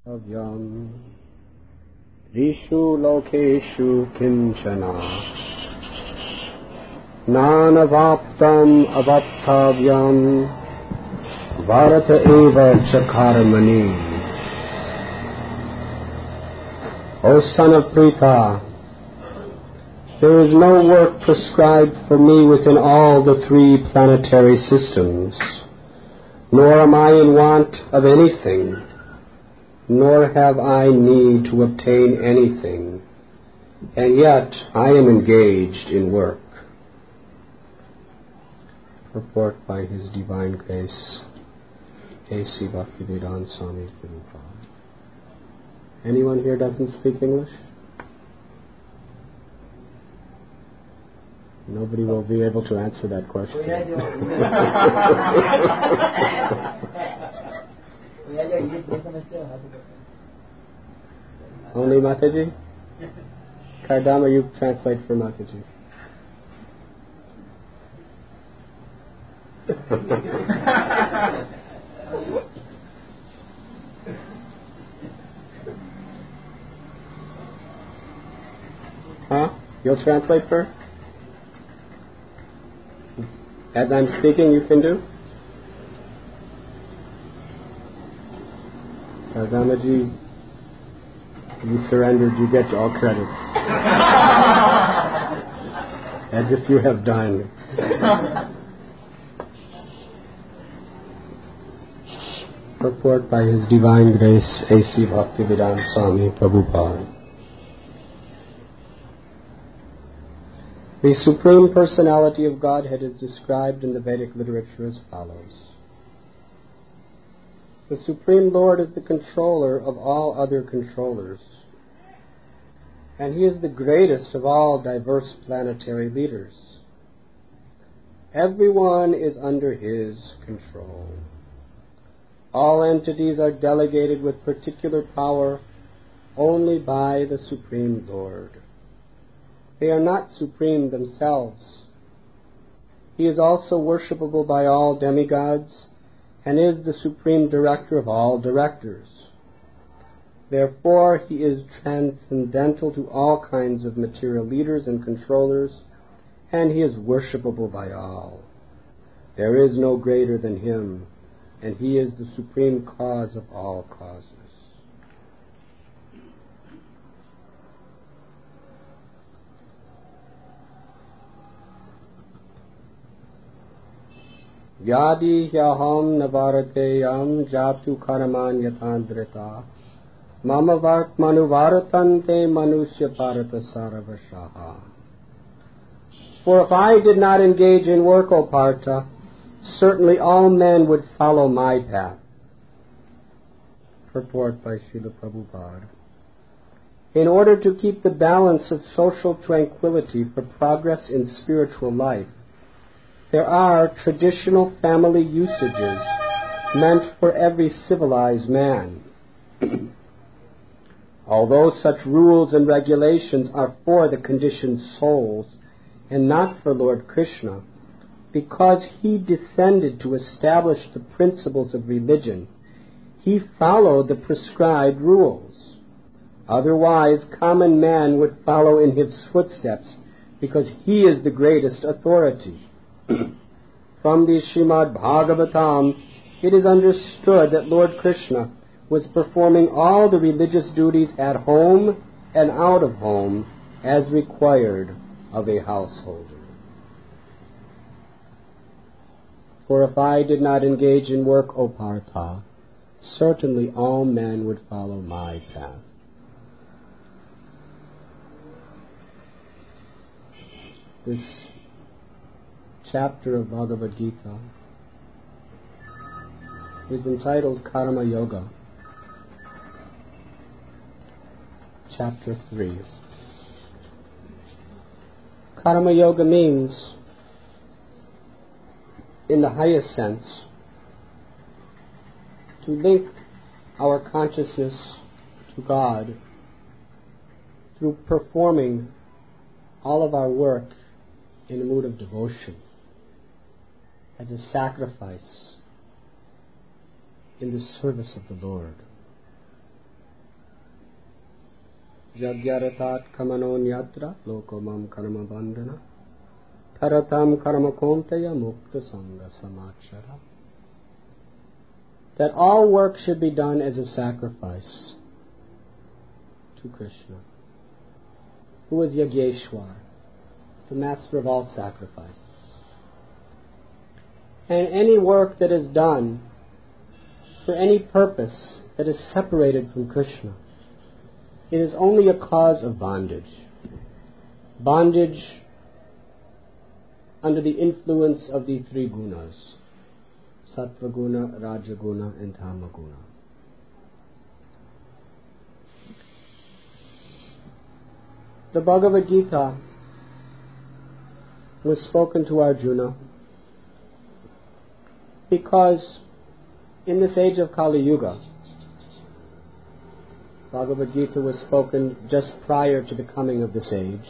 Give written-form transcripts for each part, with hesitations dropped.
Avyam Rishu Lokeshu Kinchana Nanavaptam Avaptavyam Bharata Eva Chakarmani. O son of Pritha, there is no work prescribed for me within all the three planetary systems, nor am I in want of anything, nor have I need to obtain anything, and yet I am engaged in work. Purport by His Divine Grace, A.C. Bhaktivedanta Swami Prabhupada. Anyone here doesn't speak English? Nobody will be able to answer that question. Only Mataji? Kardama, you translate for Mataji. Huh? You'll translate for her? As I'm speaking, you can do? Kardamaji, you surrendered, you get all credits. As if you have done. Purport by His Divine Grace, A.C. Bhaktivedanta Swami Prabhupada. The Supreme Personality of Godhead is described in the Vedic literature as follows. The Supreme Lord is the controller of all other controllers, and He is the greatest of all diverse planetary leaders. Everyone is under His control. All entities are delegated with particular power only by the Supreme Lord. They are not supreme themselves. He is also worshipable by all demigods and is the supreme director of all directors. Therefore, He is transcendental to all kinds of material leaders and controllers, and He is worshipable by all. There is no greater than Him, and He is the supreme cause of all causes. Yadi hyaham navarateyam jatu karaman yatandrita mama vart manuvaratante manusya parata saravashaha. For if I did not engage in work, O Partha, certainly all men would follow my path. Purport by Srila Prabhupada. In order to keep the balance of social tranquility for progress in spiritual life, there are traditional family usages meant for every civilized man. Although such rules and regulations are for the conditioned souls and not for Lord Krishna, because He descended to establish the principles of religion, He followed the prescribed rules. Otherwise, common man would follow in His footsteps because He is the greatest authority. From the Srimad Bhagavatam, it is understood that Lord Krishna was performing all the religious duties at home and out of home as required of a householder. For if I did not engage in work, O Partha, certainly all men would follow my path. This chapter of Bhagavad Gita is entitled Karma Yoga, Chapter 3. Karma Yoga means, in the highest sense, to link our consciousness to God through performing all of our work in a mood of devotion, as a sacrifice in the service of the Lord. Jagyaratat kamanonyatra lokomam karma bandhana taratam karma kontaya mukta sangha samachara. That all work should be done as a sacrifice to Krishna, who is Yageshwar, the master of all sacrifices. And any work that is done for any purpose that is separated from Krishna, it is only a cause of bondage. Bondage under the influence of the three gunas, Sattva guna, Rajaguna, and Tamaguna. The Bhagavad Gita was spoken to Arjuna because in this age of Kali Yuga, Bhagavad Gita was spoken just prior to the coming of this age.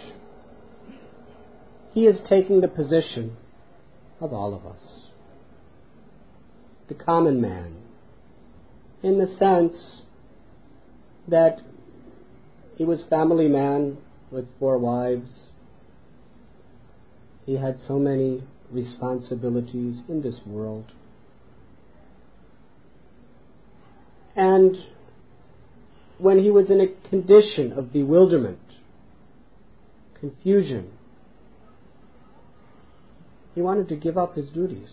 He is taking the position of all of us, the common man, in the sense that he was family man with 4 wives. He had so many responsibilities in this world. And when he was in a condition of bewilderment, confusion, he wanted to give up his duties.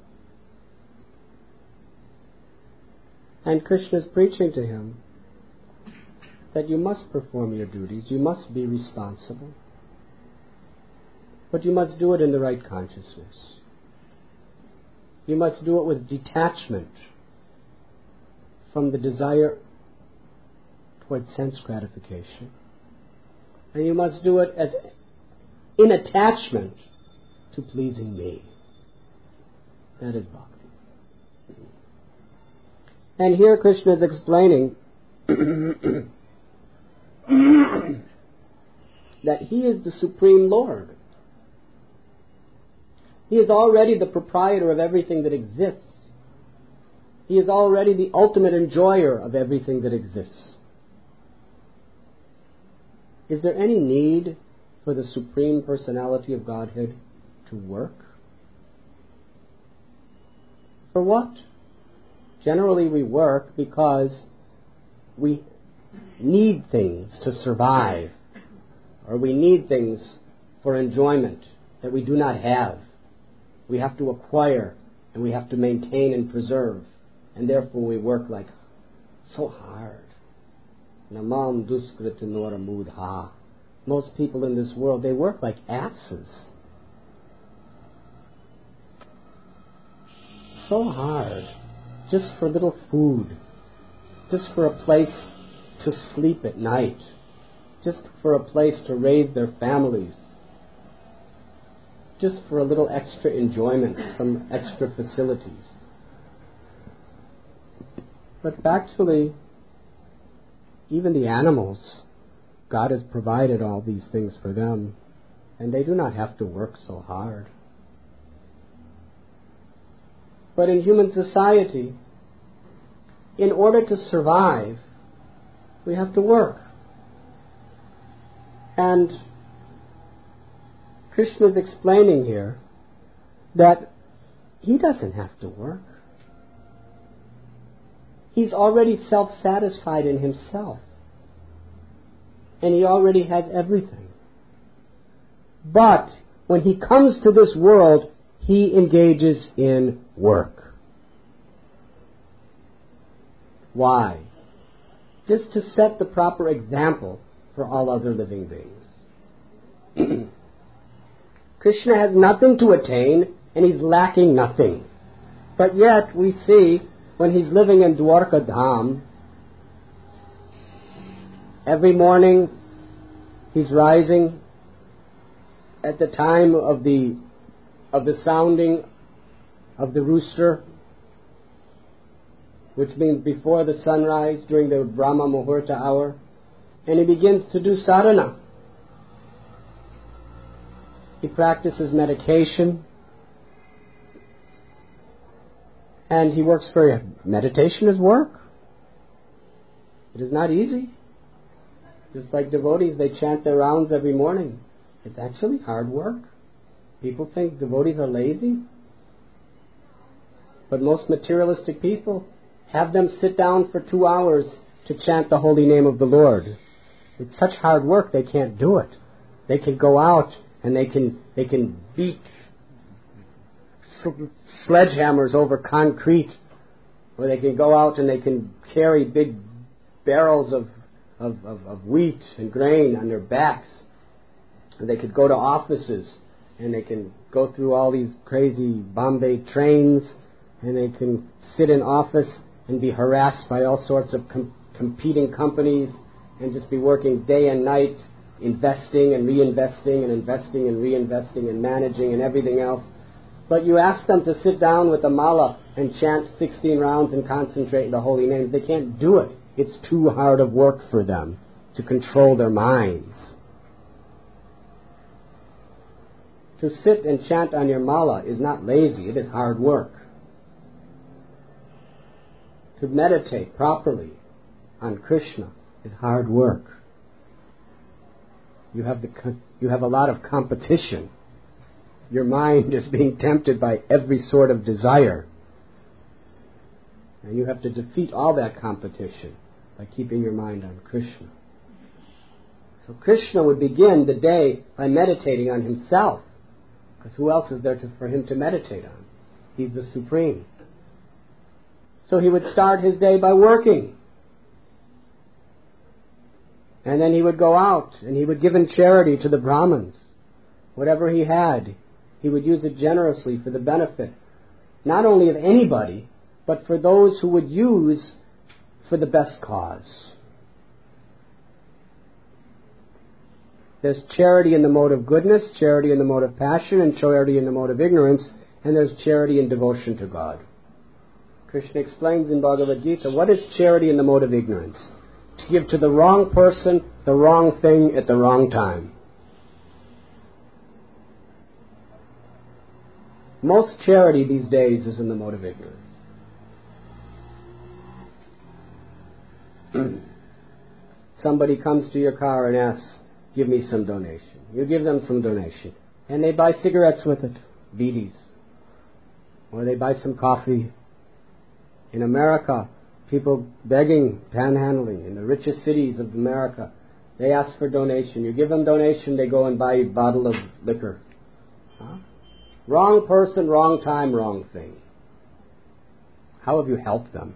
And Krishna is preaching to him that you must perform your duties, you must be responsible, but you must do it in the right consciousness. You must do it with detachment from the desire toward sense gratification. And you must do it as in attachment to pleasing me. That is bhakti. And here Krishna is explaining that he is the Supreme Lord. He is already the proprietor of everything that exists. He is already the ultimate enjoyer of everything that exists. Is there any need for the Supreme Personality of Godhead to work? For what? Generally we work because we need things to survive, or we need things for enjoyment that we do not have. We have to acquire, and we have to maintain and preserve, and therefore we work like so hard. Namam duskrita nora mudha. Most people in this world, they work like asses. So hard, just for a little food, just for a place to sleep at night, just for a place to raise their families, just for a little extra enjoyment, some extra facilities. But actually, even the animals, God has provided all these things for them, and they do not have to work so hard. But in human society, in order to survive, we have to work. And Krishna is explaining here that he doesn't have to work. He's already self-satisfied in himself. And he already has everything. But when he comes to this world, he engages in work. Why? Just to set the proper example for all other living beings. Krishna has nothing to attain, and he's lacking nothing. But yet we see when he's living in Dwarka Dham, every morning he's rising at the time of the sounding of the rooster, which means before the sunrise, during the Brahma Muhurta hour, and he begins to do sadhana. He practices meditation, and he works for meditation is work. It is not easy. Just like devotees, they chant their rounds every morning. It's actually hard work. People think devotees are lazy. But most materialistic people have them sit down for 2 hours to chant the holy name of the Lord. It's such hard work they can't do it. They can go out and they can beat sledgehammers over concrete, or they can go out and they can carry big barrels of wheat and grain on their backs. And they could go to offices and they can go through all these crazy Bombay trains, and they can sit in office and be harassed by all sorts of competing companies and just be working day and night, investing and reinvesting and investing and reinvesting and managing and everything else. But you ask them to sit down with a mala and chant 16 rounds and concentrate on the holy names. They can't do it. It's too hard of work for them to control their minds. To sit and chant on your mala is not lazy, it is hard work. To meditate properly on Krishna is hard work. You have a lot of competition. Your mind is being tempted by every sort of desire. And you have to defeat all that competition by keeping your mind on Krishna. So Krishna would begin the day by meditating on himself. Because who else is there for him to meditate on? He's the Supreme. So he would start his day by working. And then he would go out and he would give in charity to the Brahmins. Whatever he had, he would use it generously for the benefit, not only of anybody, but for those who would use for the best cause. There's charity in the mode of goodness, charity in the mode of passion, and charity in the mode of ignorance, and there's charity in devotion to God. Krishna explains in Bhagavad Gita, what is charity in the mode of ignorance? To give to the wrong person the wrong thing at the wrong time. Most charity these days is in the mode of ignorance. Somebody comes to your car and asks, give me some donation. You give them some donation. And they buy cigarettes with it, beedies. Or they buy some coffee. In America, people begging, panhandling in the richest cities of America, they ask for donation. You give them donation, they go and buy a bottle of liquor. Huh? Wrong person, wrong time, wrong thing. How have you helped them?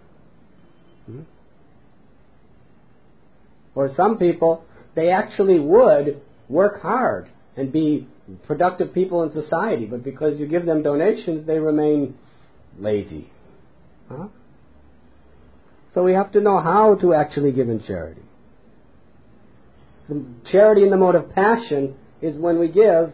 Or some people, they actually would work hard and be productive people in society, but because you give them donations, they remain lazy. Huh? So we have to know how to actually give in charity. The charity in the mode of passion is when we give,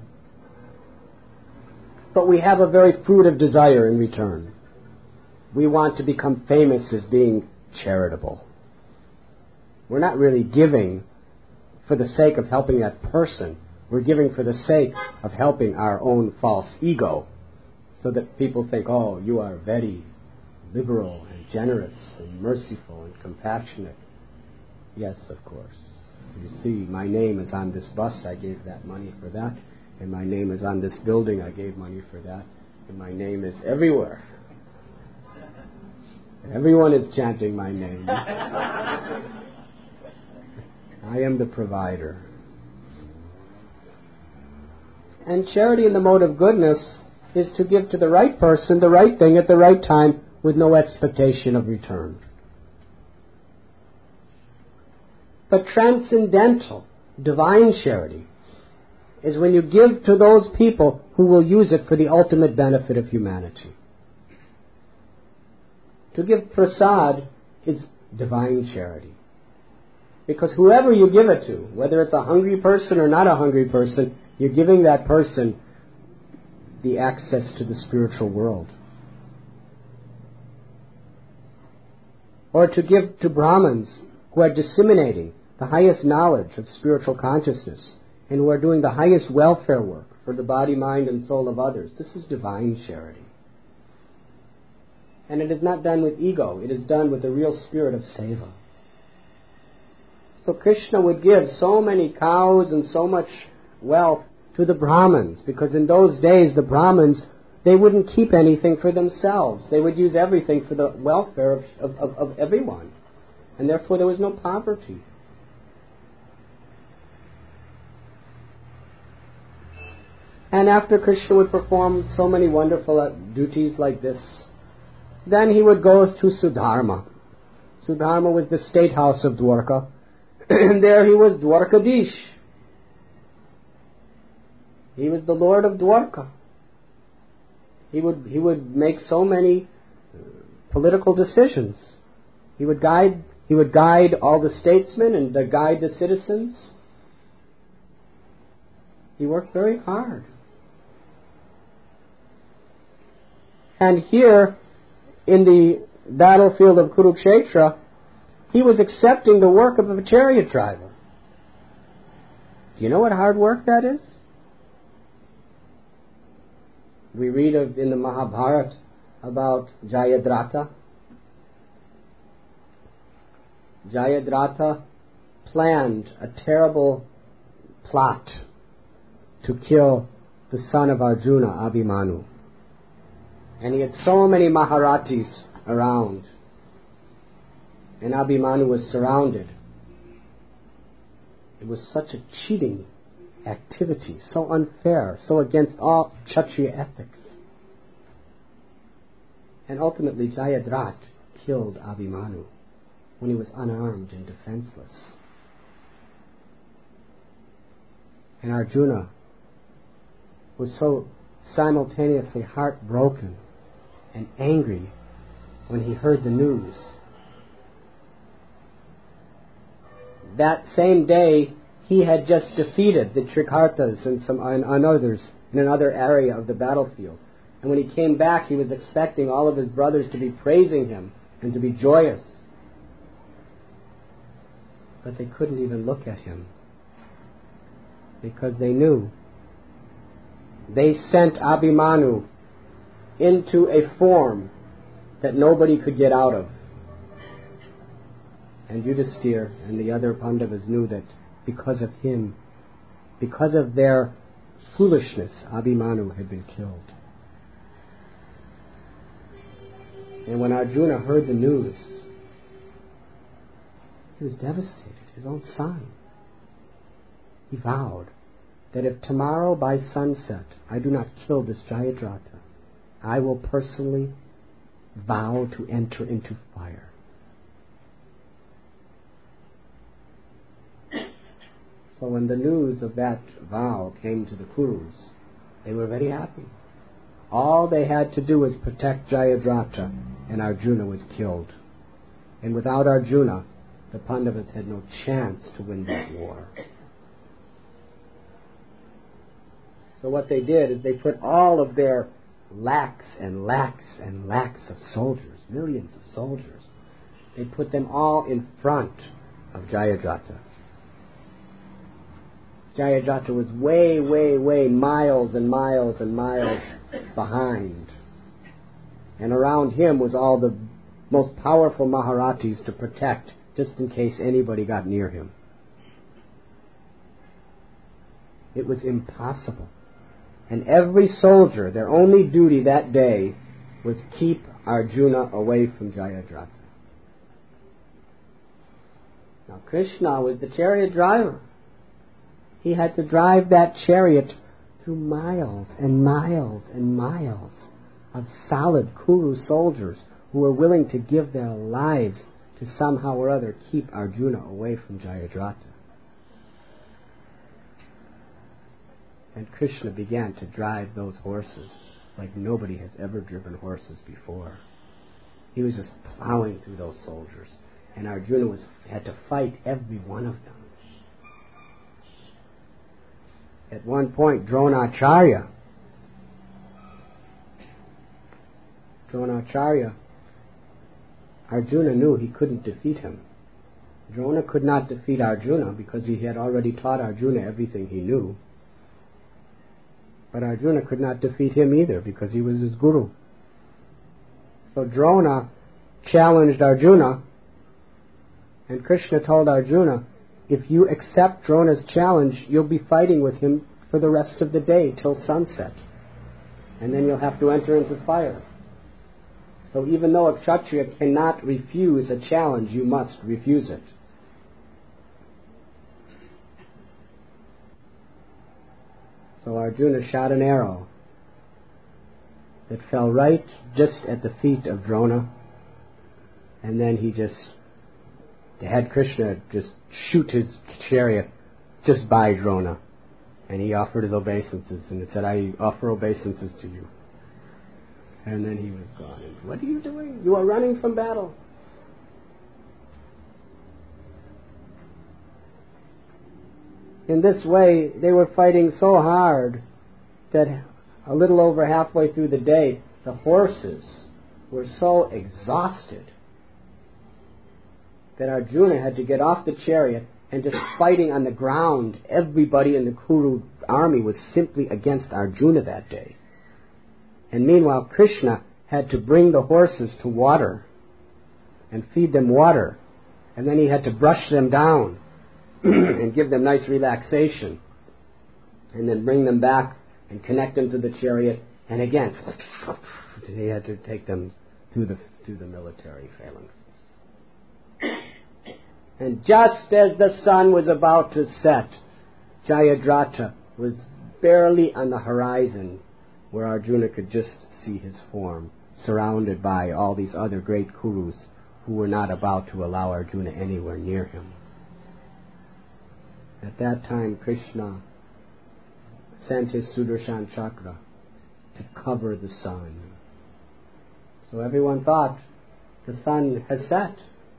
but we have a very fruit of desire in return. We want to become famous as being charitable. We're not really giving for the sake of helping that person. We're giving for the sake of helping our own false ego, so that people think, oh, you are very liberal and generous and merciful and compassionate. Yes, of course. You see, my name is on this bus, I gave that money for that. And my name is on this building, I gave money for that. And my name is everywhere. Everyone is chanting my name. I am the provider. And charity in the mode of goodness is to give to the right person the right thing at the right time with no expectation of return. But transcendental, divine charity is when you give to those people who will use it for the ultimate benefit of humanity. To give prasad is divine charity. Because whoever you give it to, whether it's a hungry person or not a hungry person, you're giving that person the access to the spiritual world. Or to give to Brahmins who are disseminating the highest knowledge of spiritual consciousness and who are doing the highest welfare work for the body, mind, and soul of others. This is divine charity. And it is not done with ego. It is done with the real spirit of seva. So Krishna would give so many cows and so much wealth to the Brahmins, because in those days the Brahmins, they wouldn't keep anything for themselves. They would use everything for the welfare of everyone. And therefore there was no poverty. And after Krishna would perform so many wonderful duties like this, then he would go to Sudharma. Sudharma was the state house of Dwarka. And there he was Dwarkadish. He was the Lord of Dwarka. He would make so many political decisions. He would guide all the statesmen and guide the citizens. He worked very hard. And here, in the battlefield of Kurukshetra, he was accepting the work of a chariot driver. Do you know what hard work that is? We read in the Mahabharata about Jayadratha. Jayadratha planned a terrible plot to kill the son of Arjuna, Abhimanyu. And he had so many Maharatis around. And Abhimanyu was surrounded. It was such a cheating activity, so unfair, so against all Kshatriya ethics. And ultimately Jayadratha killed Abhimanyu when he was unarmed and defenseless. And Arjuna was so simultaneously heartbroken and angry when he heard the news. That same day, he had just defeated the Trikartas and others in another area of the battlefield. And when he came back, he was expecting all of his brothers to be praising him and to be joyous. But they couldn't even look at him, because they knew. They sent Abhimanyu into a form that nobody could get out of. And Yudhisthira and the other Pandavas knew that because of him, because of their foolishness, Abhimanyu had been killed. And when Arjuna heard the news, he was devastated. His own son. He vowed that if tomorrow by sunset I do not kill this Jayadratha, I will personally vow to enter into fire. So when the news of that vow came to the Kurus, they were very happy. All they had to do was protect Jayadratha, and Arjuna was killed. And without Arjuna, the Pandavas had no chance to win that war. So what they did is they put all of their lakhs and lakhs and lakhs of soldiers, millions of soldiers, they put them all in front of Jayadratha. Jayadratha was way, way, way miles and miles and miles behind. And around him was all the most powerful Maharatis to protect, just in case anybody got near him. It was impossible. And every soldier, their only duty that day was keep Arjuna away from Jayadratha. Now Krishna was the chariot driver. He had to drive that chariot through miles and miles and miles of solid Kuru soldiers who were willing to give their lives to somehow or other keep Arjuna away from Jayadratha. And Krishna began to drive those horses like nobody has ever driven horses before. He was just plowing through those soldiers, and Arjuna had to fight every one of them. At one point, Dronacharya, Arjuna knew he couldn't defeat him. Drona could not defeat Arjuna because he had already taught Arjuna everything he knew. But Arjuna could not defeat him either because he was his guru. So Drona challenged Arjuna, and Krishna told Arjuna, if you accept Drona's challenge, you'll be fighting with him for the rest of the day till sunset. And then you'll have to enter into fire. So even though a Kshatriya cannot refuse a challenge, you must refuse it. So Arjuna shot an arrow that fell right just at the feet of Drona, and then he had Krishna just shoot his chariot just by Drona, and he offered his obeisances, and he said, I offer obeisances to you. And then he was gone. And, what are you doing? You are running from battle. In this way, they were fighting so hard that a little over halfway through the day, the horses were so exhausted that Arjuna had to get off the chariot and just fighting on the ground. Everybody in the Kuru army was simply against Arjuna that day. And meanwhile, Krishna had to bring the horses to water and feed them water. And then he had to brush them down and give them nice relaxation. And then bring them back and connect them to the chariot. And again, he had to take them to the military phalanxes. And just as the sun was about to set, Jayadratha was barely on the horizon, where Arjuna could just see his form, surrounded by all these other great Kurus who were not about to allow Arjuna anywhere near him. At that time, Krishna sent his Sudarshan Chakra to cover the sun. So everyone thought the sun has set.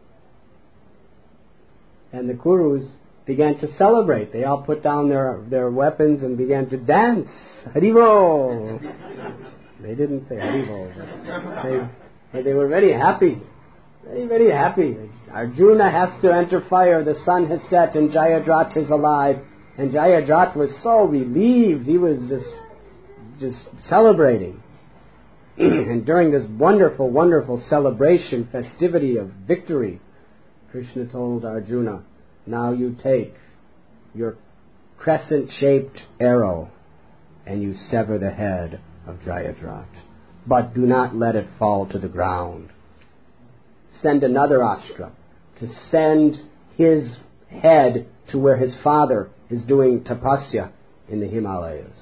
And the Kurus began to celebrate. They all put down their weapons and began to dance. Haribol! They didn't say Haribol, but they were very happy. Very, very happy. Arjuna has to enter fire. The sun has set and Jayadratha is alive. And Jayadratha was so relieved. He was just celebrating. And during this wonderful, wonderful celebration, festivity of victory, Krishna told Arjuna, now you take your crescent-shaped arrow and you sever the head of Jayadratha. But do not let it fall to the ground. Send another Ashtra to send his head to where his father is doing tapasya in the Himalayas.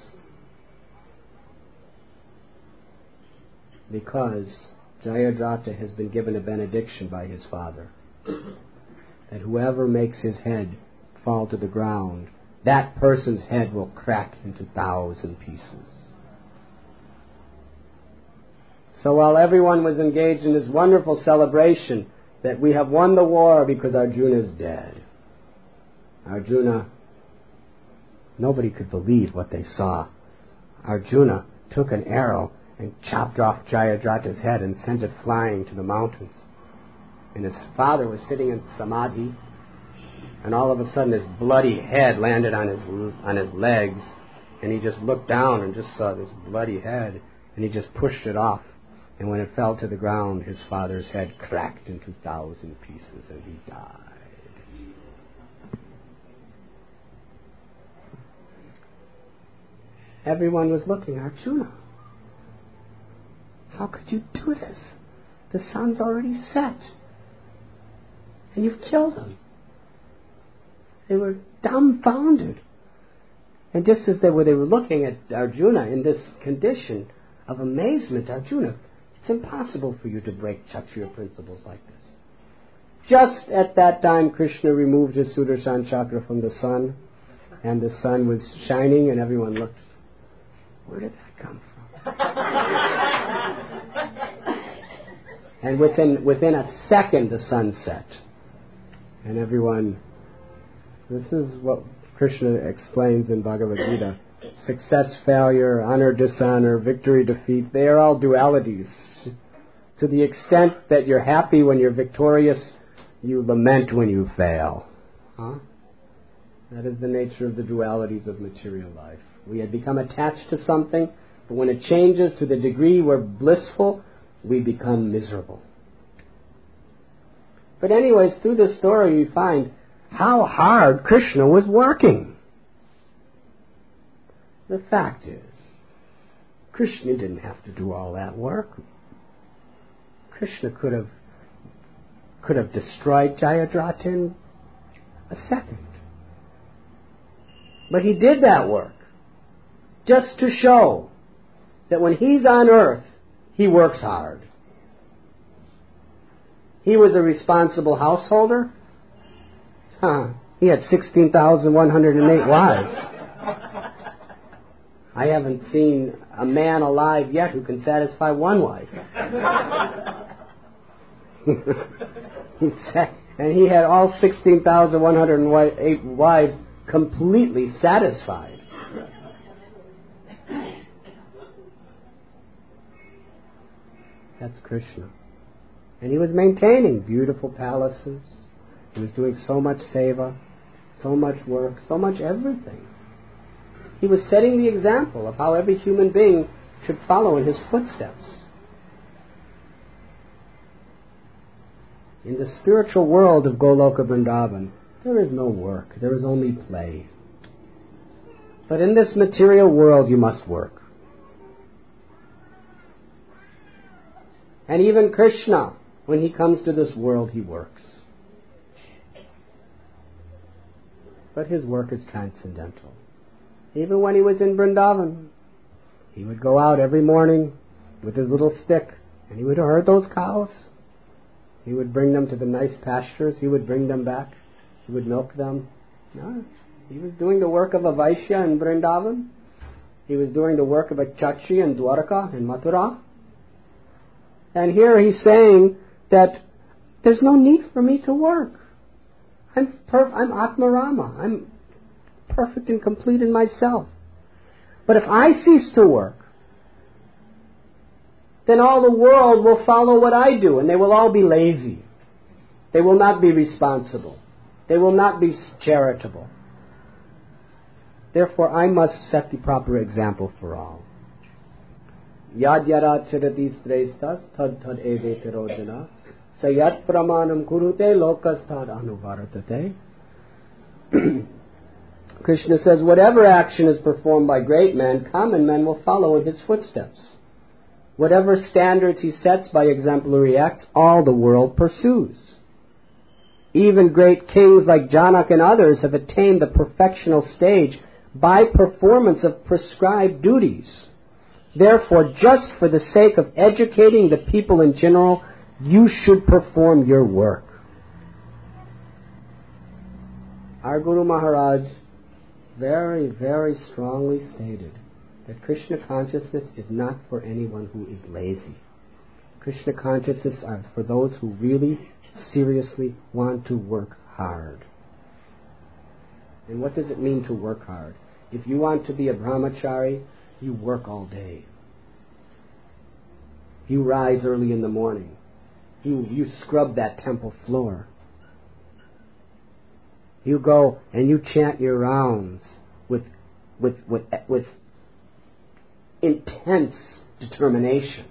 Because Jayadratha has been given a benediction by his father that whoever makes his head fall to the ground, that person's head will crack into 1,000 pieces. So while everyone was engaged in this wonderful celebration that we have won the war because Arjuna is dead, nobody could believe what they saw. Arjuna took an arrow and chopped off Jayadratha's head and sent it flying to the mountains. And his father was sitting in samadhi, and all of a sudden his bloody head landed on his legs, and he just looked down and just saw this bloody head, and he just pushed it off. And when it fell to the ground, his father's head cracked into 1,000 pieces, and he died. Everyone was looking, Arjuna, how could you do this? The sun's already set. And you've killed him. They were dumbfounded. And just as they were looking at Arjuna in this condition of amazement, Arjuna, it's impossible for you to break Kshatriya principles like this. Just at that time, Krishna removed his Sudarshan Chakra from the sun, and the sun was shining, and everyone looked, where did that come from? And within a second, the sun set. And everyone, this is what Krishna explains in Bhagavad Gita. Success, failure, honor, dishonor, victory, defeat, they are all dualities. To the extent that you're happy when you're victorious, you lament when you fail. That is the nature of the dualities of material life. We had become attached to something, but when it changes to the degree we're blissful, we become miserable. But anyways, through this story we find how hard Krishna was working. The fact is, Krishna didn't have to do all that work. Krishna could have destroyed Jayadratha in a second. But he did that work just to show that when he's on earth, he works hard. He was a responsible householder. He had 16,108 wives. I haven't seen a man alive yet who can satisfy one wife. And he had all 16,108 wives completely satisfied. That's Krishna. And he was maintaining beautiful palaces. He was doing so much seva, so much work, so much everything. He was setting the example of how every human being should follow in his footsteps. In the spiritual world of Goloka Vrindavan, there is no work, there is only play. But in this material world, you must work. And even Krishna, when he comes to this world, he works. But his work is transcendental. Even when he was in Vrindavan, he would go out every morning with his little stick, and he would herd those cows. He would bring them to the nice pastures. He would bring them back. He would milk them. No, he was doing the work of a Vaishya in Vrindavan. He was doing the work of a Chachi in Dwarka, in Mathura. And here he's saying that there's no need for me to work. I'm Atmarama. I'm perfect and complete in myself. But if I cease to work, then all the world will follow what I do, and they will all be lazy. They will not be responsible. They will not be charitable. Therefore, I must set the proper example for all. Yad yarat chirati srestas tad tad eve tirojana sayat pramanam kurute lokastad anuvaratate. Krishna says, whatever action is performed by great men, common men will follow in his footsteps. Whatever standards he sets by exemplary acts, all the world pursues. Even great kings like Janak and others have attained the perfectional stage by performance of prescribed duties. Therefore, just for the sake of educating the people in general, you should perform your work. Our Guru Maharaj very, very strongly stated that Krishna consciousness is not for anyone who is lazy. Krishna consciousness is for those who really, seriously want to work hard. And what does it mean to work hard? If you want to be a brahmachari, you work all day. You rise early in the morning. You scrub that temple floor. You go and you chant your rounds with intense determination.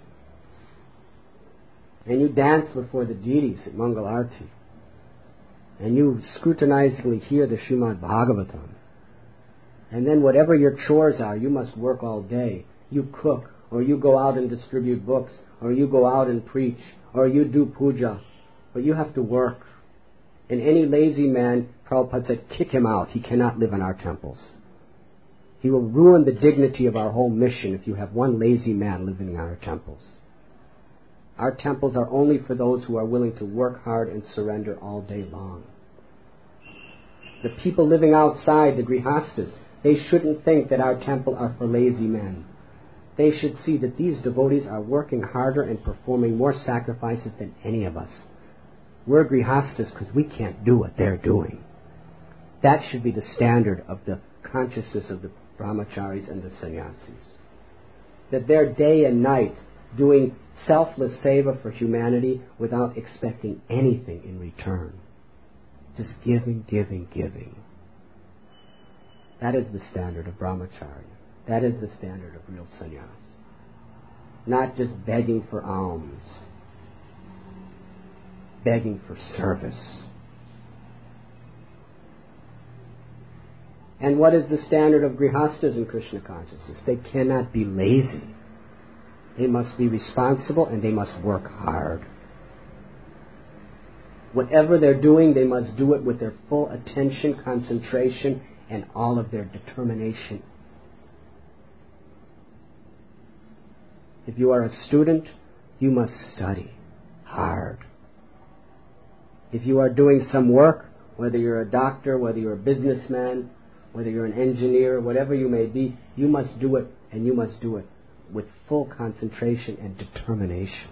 And you dance before the deities at Mangal Arati. And you scrutinizingly hear the Srimad Bhagavatam. And then whatever your chores are, you must work all day. You cook, or you go out and distribute books, or you go out and preach, or you do puja. But you have to work. And any lazy man, Prabhupada said, kick him out. He cannot live in our temples. He will ruin the dignity of our whole mission if you have one lazy man living in our temples. Our temples are only for those who are willing to work hard and surrender all day long. The people living outside, the grihastas, they shouldn't think that our temple are for lazy men. They should see that these devotees are working harder and performing more sacrifices than any of us. We're grihastas because we can't do what they're doing. That should be the standard of the consciousness of the brahmacharis and the sannyasis. That they're day and night doing selfless seva for humanity without expecting anything in return. Just giving, giving, giving. That is the standard of brahmacharya. That is the standard of real sannyas. Not just begging for alms. Begging for service. And what is the standard of grihastas in Krishna consciousness? They cannot be lazy. They must be responsible and they must work hard. Whatever they're doing, they must do it with their full attention, concentration, and all of their determination. If you are a student, you must study hard. If you are doing some work, whether you're a doctor, whether you're a businessman, whether you're an engineer, whatever you may be, you must do it, and you must do it with full concentration and determination.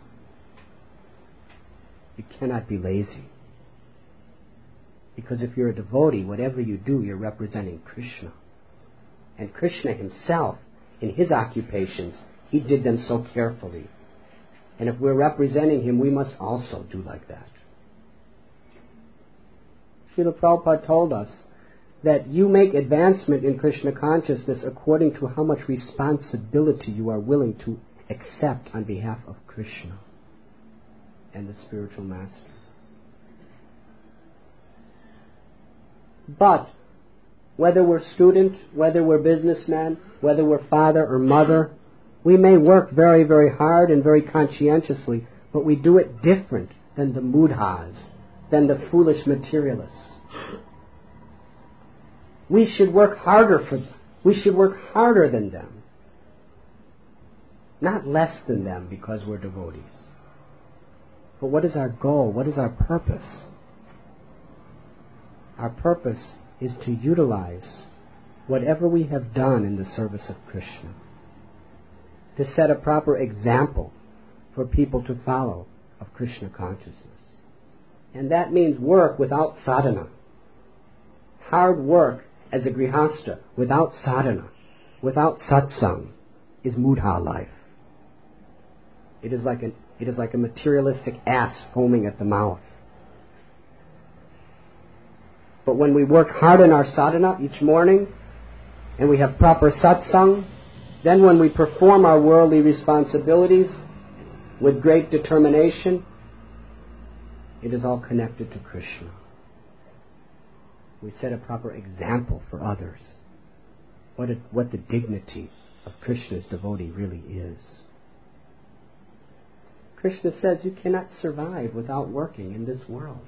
You cannot be lazy. Because if you're a devotee, whatever you do, you're representing Krishna. And Krishna himself, in his occupations, he did them so carefully. And if we're representing him, we must also do like that. Srila Prabhupada told us that you make advancement in Krishna consciousness according to how much responsibility you are willing to accept on behalf of Krishna and the spiritual master. But whether we're student, whether we're businessman, whether we're father or mother, we may work very, very hard and very conscientiously, but we do it different than the mudhas, than the foolish materialists. We should work harder for them. We should work harder than them. Not less than them because we're devotees. But what is our goal? What is our purpose? Our purpose is to utilize whatever we have done in the service of Krishna, to set a proper example for people to follow of Krishna consciousness. And that means work without sadhana. Hard work as a grihasta without sadhana, without satsang, is mudha life. It is like a materialistic ass foaming at the mouth. But when we work hard in our sadhana each morning, and we have proper satsang, then when we perform our worldly responsibilities with great determination, it is all connected to Krishna. We set a proper example for others. What the dignity of Krishna's devotee really is. Krishna says you cannot survive without working in this world.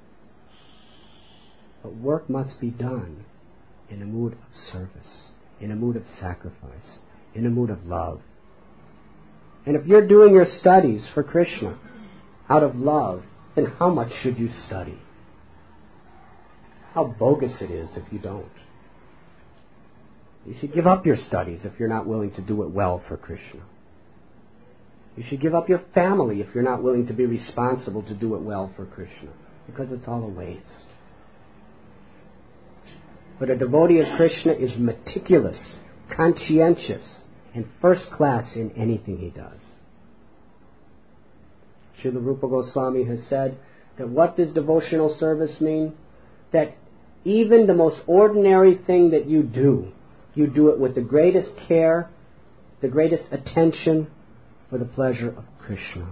But work must be done in a mood of service, in a mood of sacrifice, in a mood of love. And if you're doing your studies for Krishna out of love, then how much should you study? How bogus it is if you don't. You should give up your studies if you're not willing to do it well for Krishna. You should give up your family if you're not willing to be responsible to do it well for Krishna, because it's all a waste. But a devotee of Krishna is meticulous, conscientious, and first class in anything he does. Srila Rupa Goswami has said that what does devotional service mean? That even the most ordinary thing that you do it with the greatest care, the greatest attention for the pleasure of Krishna.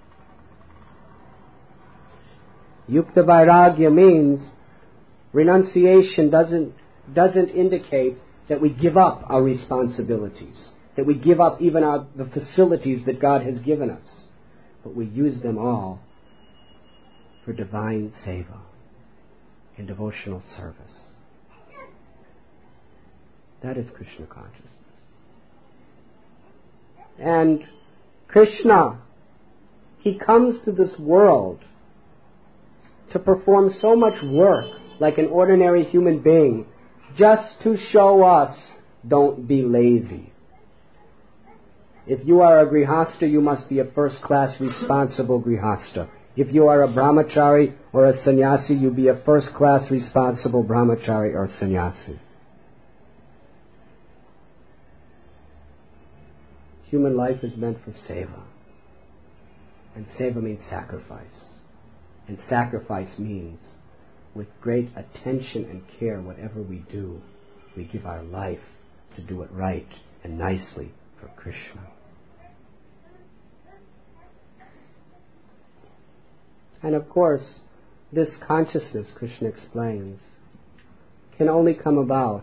Yukta Vairagya means renunciation doesn't indicate that we give up our responsibilities, that we give up even the facilities that God has given us, but we use them all for divine seva and devotional service. That is Krishna consciousness. And Krishna, he comes to this world to perform so much work like an ordinary human being, just to show us, don't be lazy. If you are a grihasta, you must be a first-class responsible grihasta. If you are a brahmachari or a sannyasi, you be a first-class responsible brahmachari or sannyasi. Human life is meant for seva. And seva means sacrifice. And sacrifice means, with great attention and care, whatever we do, we give our life to do it right and nicely for Krishna. And of course, this consciousness, Krishna explains, can only come about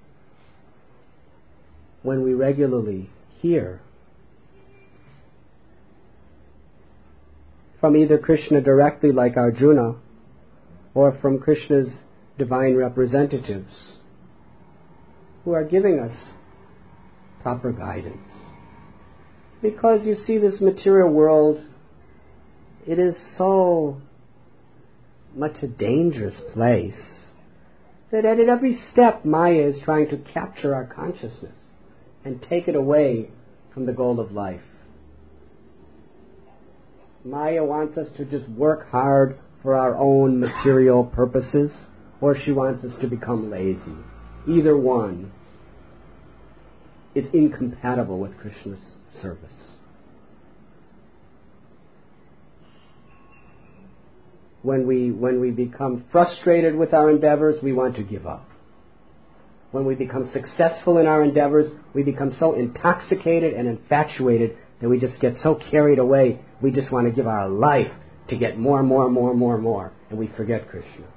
when we regularly hear from either Krishna directly like Arjuna or from Krishna's divine representatives who are giving us proper guidance. Because you see, this material world, it is so much a dangerous place that at every step Maya is trying to capture our consciousness and take it away from the goal of life. Maya wants us to just work hard for our own material purposes, or she wants us to become lazy. Either one is incompatible with Krishna's service. When we become frustrated with our endeavors, we want to give up. When we become successful in our endeavors, we become so intoxicated and infatuated that we just get so carried away, we just want to give our life to get more, and we forget Krishna.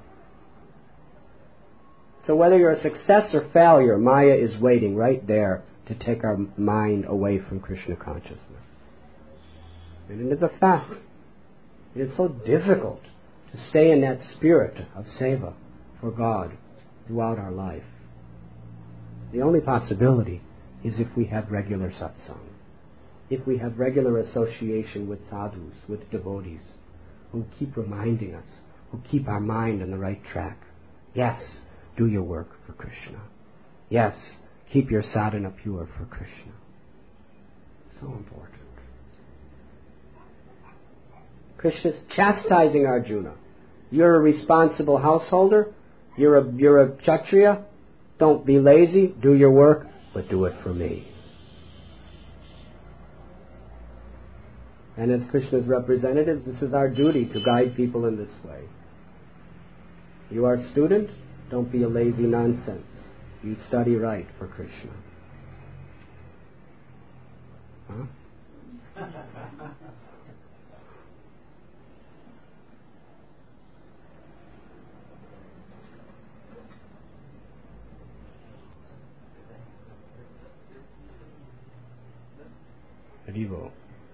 So whether you're a success or failure, Maya is waiting right there to take our mind away from Krishna consciousness. And it is a fact. It is so difficult to stay in that spirit of seva for God throughout our life. The only possibility is if we have regular satsang, if we have regular association with sadhus, with devotees, who keep reminding us, who keep our mind on the right track. Yes, do your work for Krishna. Yes, keep your sadhana pure for Krishna. So important. Krishna's chastising Arjuna. You're a responsible householder. You're a kshatriya. Don't be lazy. Do your work, but do it for me. And as Krishna's representatives, this is our duty to guide people in this way. You are a student. Don't be a lazy nonsense. You study right for Krishna. Huh? Haribo.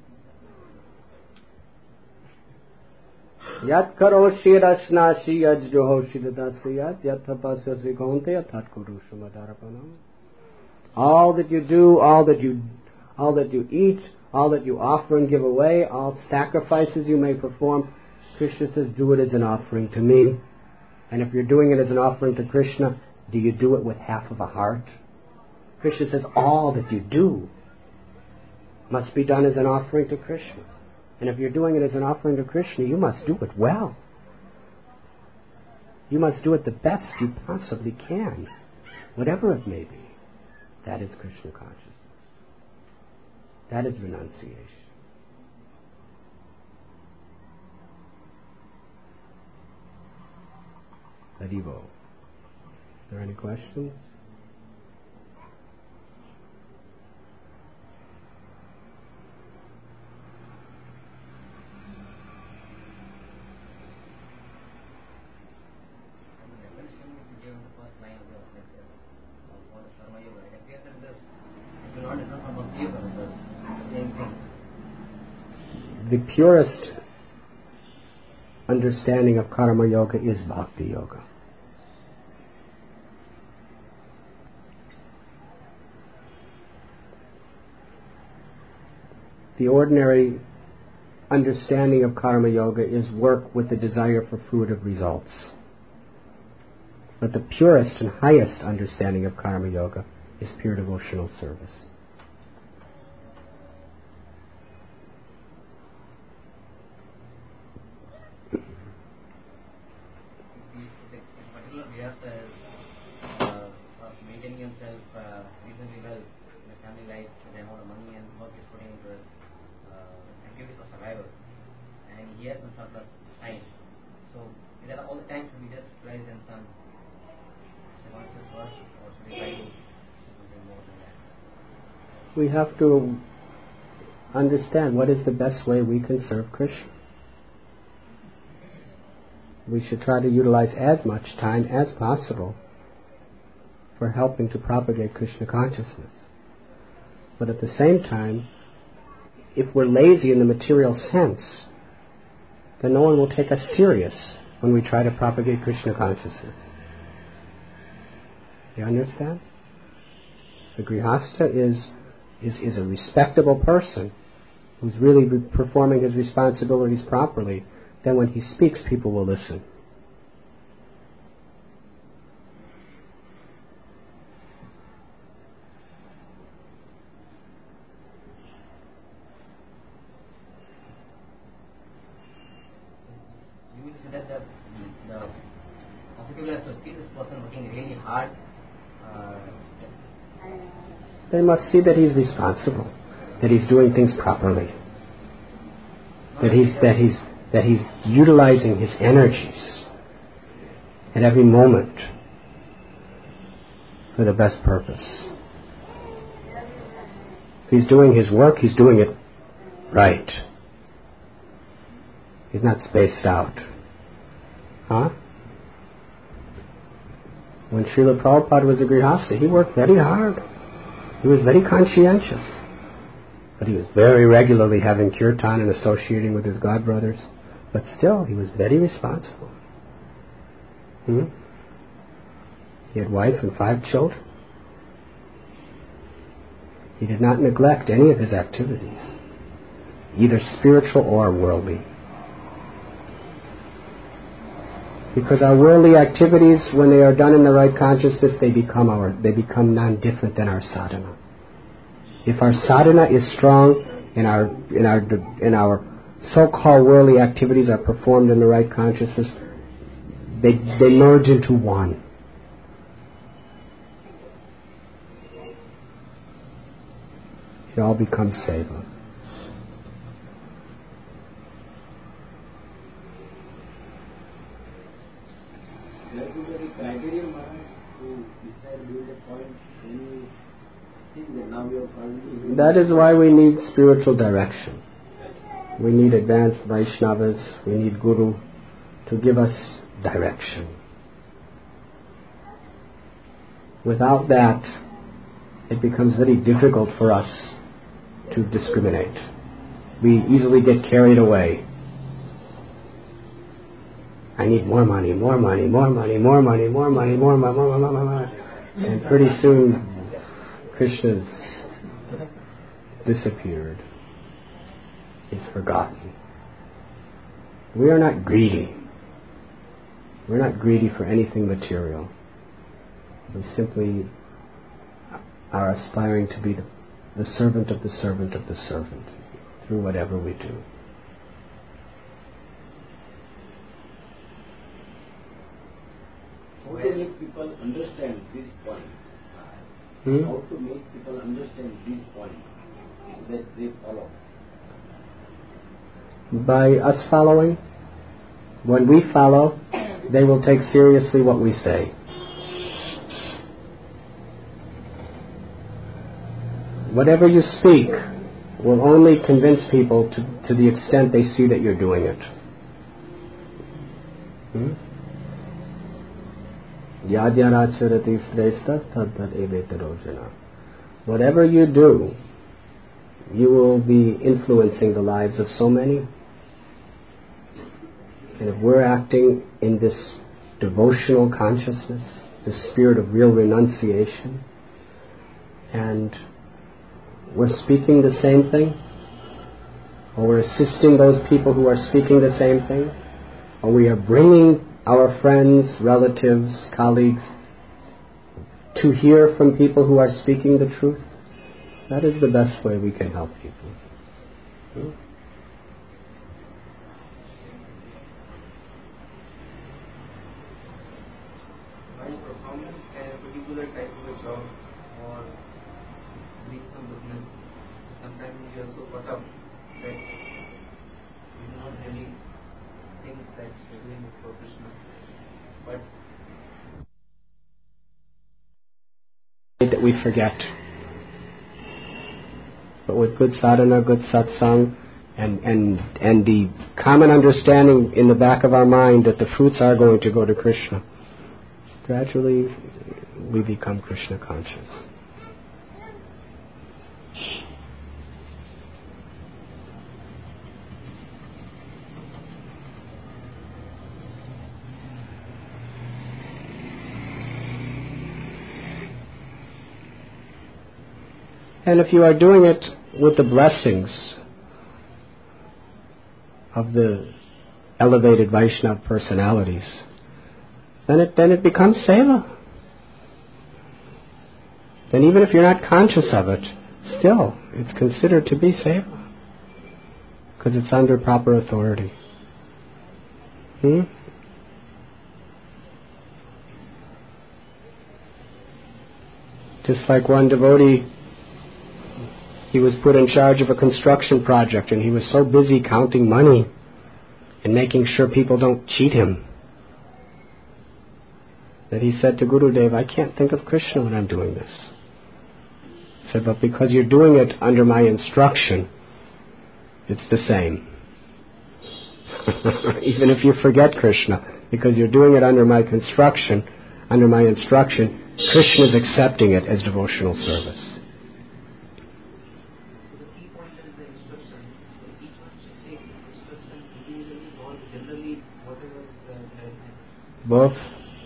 Yat karoshi rasnasi yaj johoshi dadasiyat yat tapasasi gonte yatat kurusha madarapanam. All that you do, all that you eat, all that you offer and give away, all sacrifices you may perform, Krishna says, do it as an offering to me. And if you're doing it as an offering to Krishna, do you do it with half of a heart? Krishna says, all that you do must be done as an offering to Krishna. And if you're doing it as an offering to Krishna, you must do it well. You must do it the best you possibly can, whatever it may be. That is Krishna consciousness. That is renunciation. Haribo. Are there any questions? The purest understanding of karma yoga is bhakti yoga. The ordinary understanding of karma yoga is work with the desire for fruitive results. But the purest and highest understanding of karma yoga is pure devotional service. Maintaining himself reasonably well in a family life, the amount of money and work he's putting into his activities for survival, and he has some surplus time. So, is that all the time should be just utilized in some conscious work, or should we try to do something more than that? We have to understand what is the best way we can serve Krishna. We should try to utilize as much time as possible for helping to propagate Krishna consciousness. But at the same time, if we're lazy in the material sense, then no one will take us serious when we try to propagate Krishna consciousness. You understand? The Grihastha is a respectable person who's really performing his responsibilities properly. Then when he speaks, people will listen. You will say that the positive has to see this person working really hard. They must see that he's responsible, that he's doing things properly, that he's utilizing his energies at every moment for the best purpose. If he's doing his work, he's doing it right. He's not spaced out. Huh? When Srila Prabhupada was a Grihastha, he worked very hard. He was very conscientious. But he was very regularly having kirtan and associating with his godbrothers. But still, he was very responsible. He had wife and 5 children. He did not neglect any of his activities, either spiritual or worldly. Because our worldly activities, when they are done in the right consciousness, they become non-different than our sadhana. If our sadhana is strong and our so-called worldly activities are performed in the right consciousness, they merge into one. It all becomes seva. Criteria, Maharaj, to decide during the point when you think that now you are currently... That is why we need spiritual direction. We need advanced Vaishnavas, we need Guru to give us direction. Without that, it becomes very difficult for us to discriminate. We easily get carried away. I need more money, more money, more money, more money, more money, more money, more money, more money. And pretty soon, Krishna's disappeared. He's forgotten. We are not greedy. We're not greedy for anything material. We simply are aspiring to be the servant of the servant of the servant through whatever we do. How to make people understand this point? How to make people understand this point that they follow? By us following. When we follow, they will take seriously what we say. Whatever you speak will only convince people to the extent they see that you're doing it. Whatever you do, you will be influencing the lives of so many. And if we're acting in this devotional consciousness, this spirit of real renunciation, and we're speaking the same thing, or we're assisting those people who are speaking the same thing, or we are bringing our friends, relatives, colleagues to hear from people who are speaking the truth, that is the best way we can help people. While performing a particular type of a job or doing some business, sometimes you are so caught up that you do not really think that you're doing it for Krishna. But that we forget. But with good sadhana, good satsang, and the common understanding in the back of our mind that the fruits are going to go to Krishna, gradually we become Krishna conscious. And if you are doing it with the blessings of the elevated Vaishnava personalities, then it becomes seva. Then even if you're not conscious of it, still it's considered to be seva, because it's under proper authority. Just like one devotee, he was put in charge of a construction project, and he was so busy counting money and making sure people don't cheat him that he said to Gurudev, I can't think of Krishna when I'm doing this. He said, but because you're doing it under my instruction, it's the same. Even if you forget Krishna, because you're doing it under my instruction, Krishna is accepting it as devotional service. Both.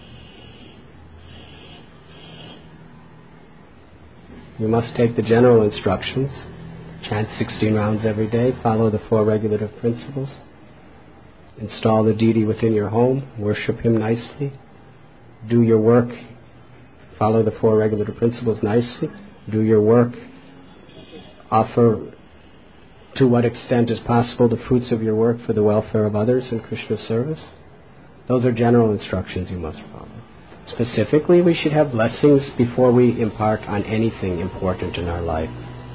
You must take the general instructions, chant 16 rounds every day, follow the 4 regulative principles, install the deity within your home, worship him nicely, do your work, follow the 4 regulative principles nicely, do your work, offer to what extent is possible the fruits of your work for the welfare of others in Krishna's service. Those are general instructions you must follow. Specifically, we should have blessings before we impart on anything important in our life.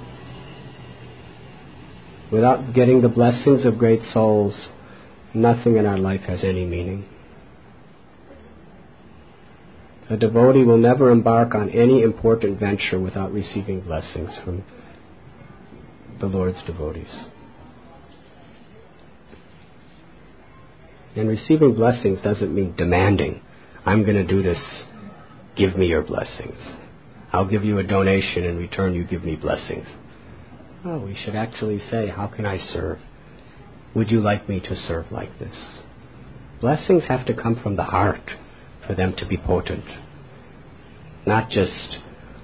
Without getting the blessings of great souls, nothing in our life has any meaning. A devotee will never embark on any important venture without receiving blessings from the Lord's devotees. And receiving blessings doesn't mean demanding. I'm going to do this. Give me your blessings. I'll give you a donation. In return, you give me blessings. No, we should actually say, how can I serve? Would you like me to serve like this? Blessings have to come from the heart for them to be potent. Not just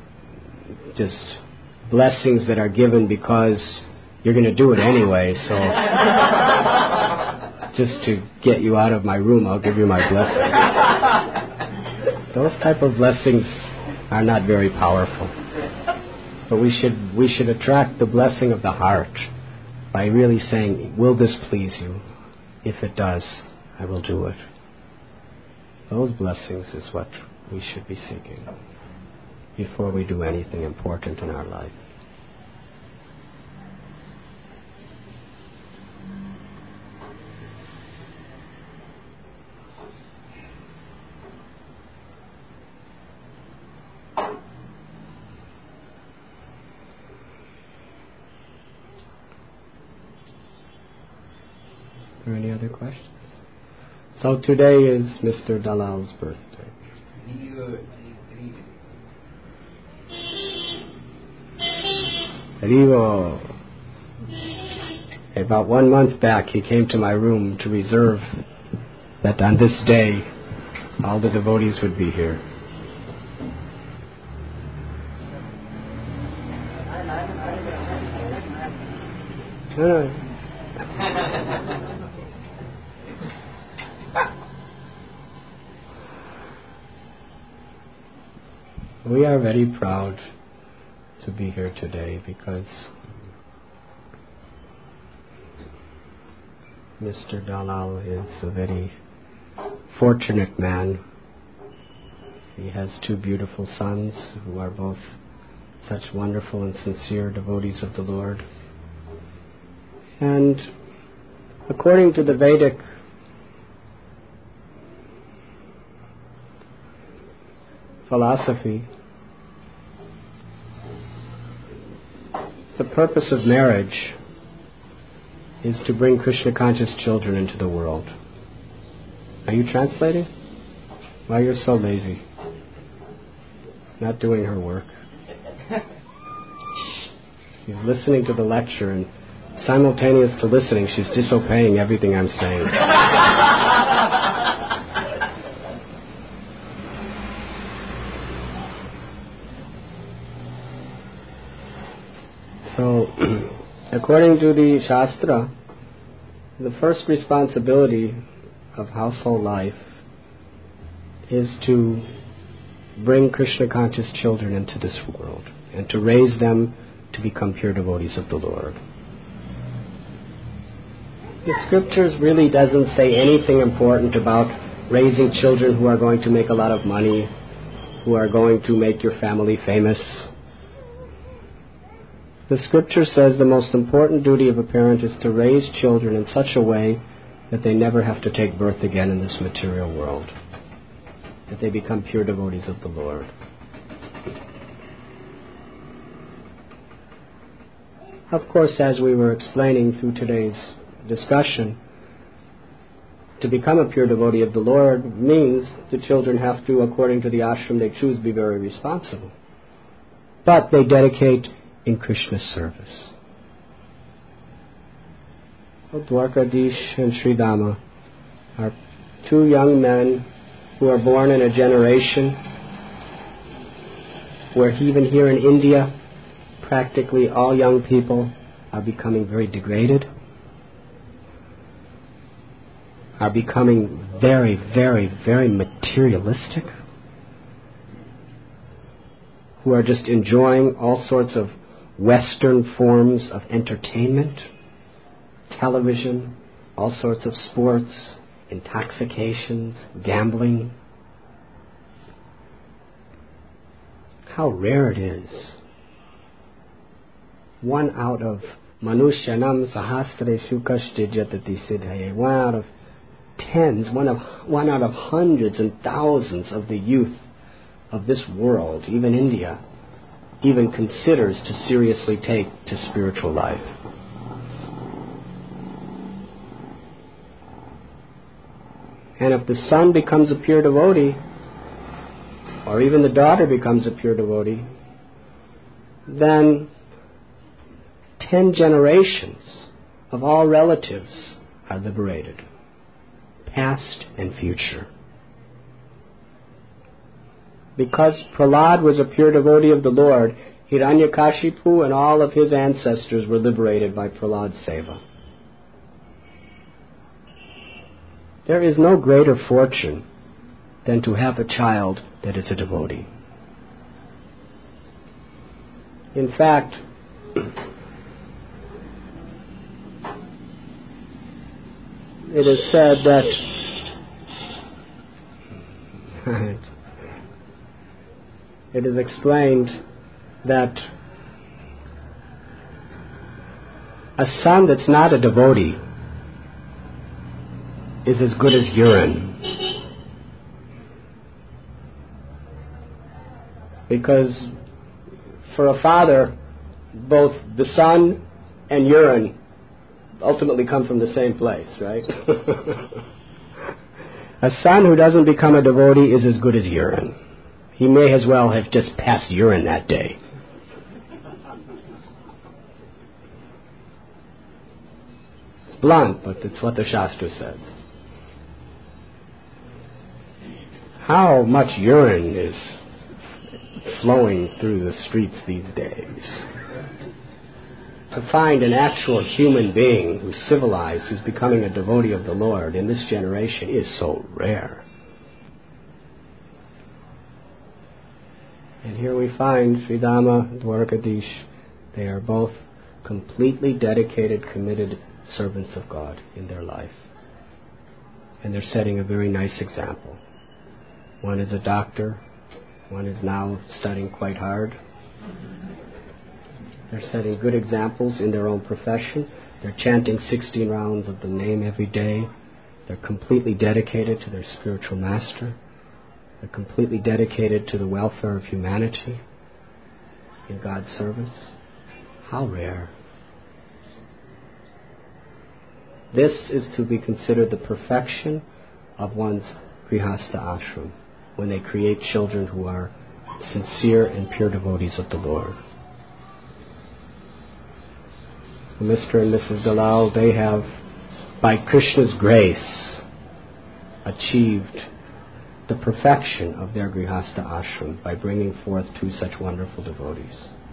blessings that are given because you're going to do it anyway, so just to get you out of my room, I'll give you my blessing. Those type of blessings are not very powerful. But we should attract the blessing of the heart by really saying, will this please you? If it does, I will do it. Those blessings is what we should be seeking before we do anything important in our life. Are there any other questions? So today is Mr. Dalal's birthday. Haribo. About 1 month back, he came to my room to reserve that on this day all the devotees would be here. We are very proud to be here today because Mr. Dalal is a very fortunate man. He has 2 beautiful sons who are both such wonderful and sincere devotees of the Lord. And according to the Vedic philosophy, the purpose of marriage is to bring Krishna conscious children into the world. Are you translating? Why you're so lazy? not doing her work. She's listening to the lecture, and simultaneous to listening, she's disobeying everything I'm saying. So, according to the Shastra, the first responsibility of household life is to bring Krishna-conscious children into this world and to raise them to become pure devotees of the Lord. The scriptures really doesn't say anything important about raising children who are going to make a lot of money, who are going to make your family famous. The scripture says the most important duty of a parent is to raise children in such a way that they never have to take birth again in this material world, that they become pure devotees of the Lord. Of course, as we were explaining through today's discussion, to become a pure devotee of the Lord means the children have to, according to the ashram they choose, be very responsible. But they dedicate in Krishna's service. So Dwarkadish and Sridhama are two young men who are born in a generation where even here in India, practically all young people are becoming very degraded, are becoming very, very, very materialistic, who are just enjoying all sorts of Western forms of entertainment, television, all sorts of sports, intoxications, gambling. How rare it is. 1 out of Manushyanam Sahasreshu Kashti Jatati Siddhaye. 1 out of tens, one out of hundreds and thousands of the youth of this world, even India, even considers to seriously take to spiritual life. And if the son becomes a pure devotee, or even the daughter becomes a pure devotee, then 10 generations of all relatives are liberated, past and future. Because Prahlad was a pure devotee of the Lord, Hiranyakashipu and all of his ancestors were liberated by Prahlad's seva. There is no greater fortune than to have a child that is a devotee. In fact, it is said that it is explained that a son that's not a devotee is as good as urine. Because for a father, both the son and urine ultimately come from the same place, right? A son who doesn't become a devotee is as good as urine. He may as well have just passed urine that day. It's blunt, but it's what the Shastra says. How much urine is flowing through the streets these days? To find an actual human being who's civilized, who's becoming a devotee of the Lord in this generation is so rare. And here we find Sridhama, Dwarkadish. They are both completely dedicated, committed servants of God in their life. And they're setting a very nice example. One is a doctor. One is now studying quite hard. They're setting good examples in their own profession. They're chanting 16 rounds of the name every day. They're completely dedicated to their spiritual master. They're completely dedicated to the welfare of humanity in God's service. How rare. This is to be considered the perfection of one's grihastha ashram, when they create children who are sincere and pure devotees of the Lord. So Mr. and Mrs. Dalal, they have, by Krishna's grace, achieved the perfection of their Grihastha ashram by bringing forth two such wonderful devotees.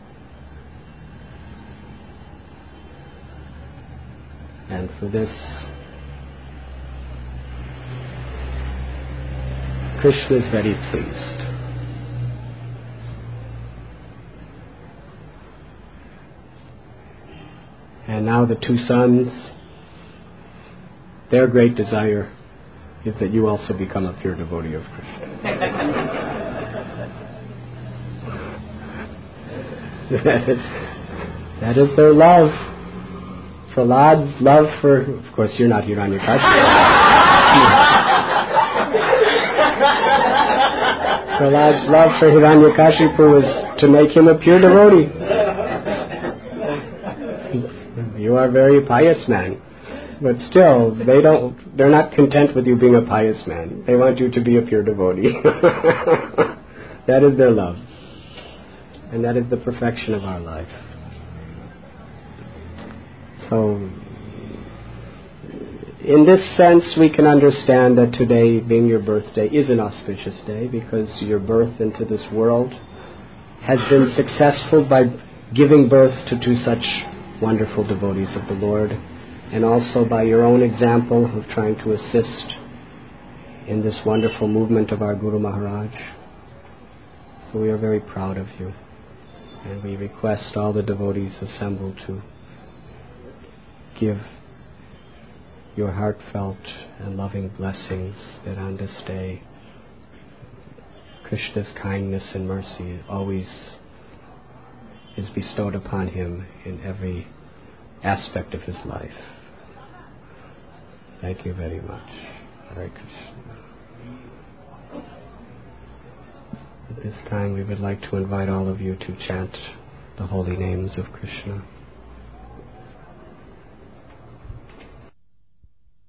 And for this, Krishna is very pleased. And now the two sons, their great desire is that you also become a pure devotee of Krishna. That is their love. Prahlad's love for, of course you're not Hiranyakashipu. Prahlad's love for Hiranyakashipu was to make him a pure devotee. You are a very pious man. But still, they're not content with you being a pious man. They want you to be a pure devotee. That is their love. And that is the perfection of our life. So, in this sense, we can understand that today, being your birthday, is an auspicious day because your birth into this world has been successful by giving birth to two such wonderful devotees of the Lord, and also by your own example of trying to assist in this wonderful movement of our Guru Maharaj. So we are very proud of you, and we request all the devotees assembled to give your heartfelt and loving blessings that on this day Krishna's kindness and mercy always is bestowed upon him in every aspect of his life. Thank you very much. Hare Krishna. At this time we would like to invite all of you to chant the holy names of Krishna.